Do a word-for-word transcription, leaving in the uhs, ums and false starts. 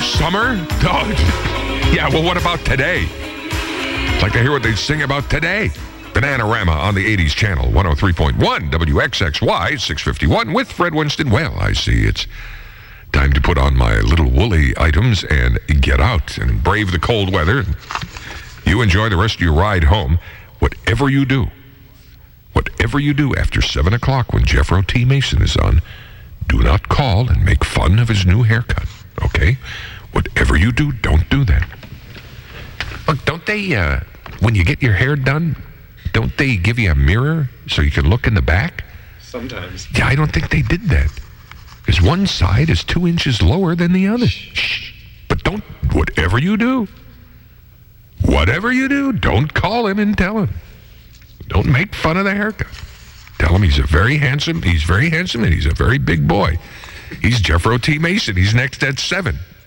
summer? Oh, yeah, well, what about today? I'd like to hear what they sing about today. Bananarama on the eighties channel, one oh three point one, W X X Y, six fifty-one, with Fred Winston. Well, I see it's time to put on my little woolly items and get out and brave the cold weather. You enjoy the rest of your ride home. Whatever you do, whatever you do after seven o'clock when Jeffro T. Mason is on, do not call and make fun of his new haircut, okay? Whatever you do, don't do that. Look, don't they, uh, when you get your hair done, don't they give you a mirror so you can look in the back? Sometimes. Yeah, I don't think they did that. Because one side is two inches lower than the other. Shh. But don't, whatever you do, whatever you do, don't call him and tell him. Don't make fun of the haircut. Tell him he's a very handsome, he's very handsome and he's a very big boy. He's Jeffro T. Mason. He's next at seven.